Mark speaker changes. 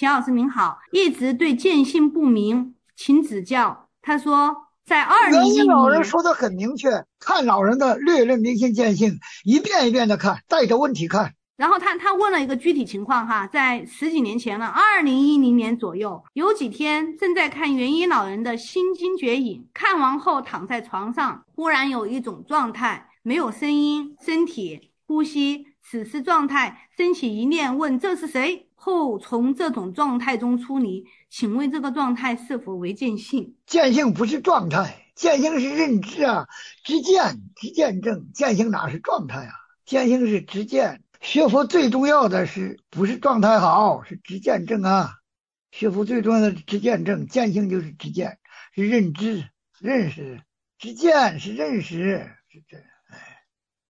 Speaker 1: 钱老师您好，一直对见性不明，请指教。他说，在二
Speaker 2: 元
Speaker 1: 零一
Speaker 2: 音老人
Speaker 1: 零年，
Speaker 2: 说的很明确，看老人的略论明心见性，一遍一遍的看，带着问题看。
Speaker 1: 然后他问了一个具体情况哈，在十几年前了，2010年左右，有几天正在看元一老人的心经绝影，看完后躺在床上，忽然有一种状态，没有声音，身体呼吸，此时状态升起一念，问这是谁？后从这种状态中出离，请问这个状态是否为见性？
Speaker 2: 见性不是状态，见性是认知啊，知见证，见性哪是状态啊？见性是知见。学佛最重要的是不是状态好，是知见证啊。学佛最重要的是知见证，见性就是知见，是认知、认识，知见是认识，是这。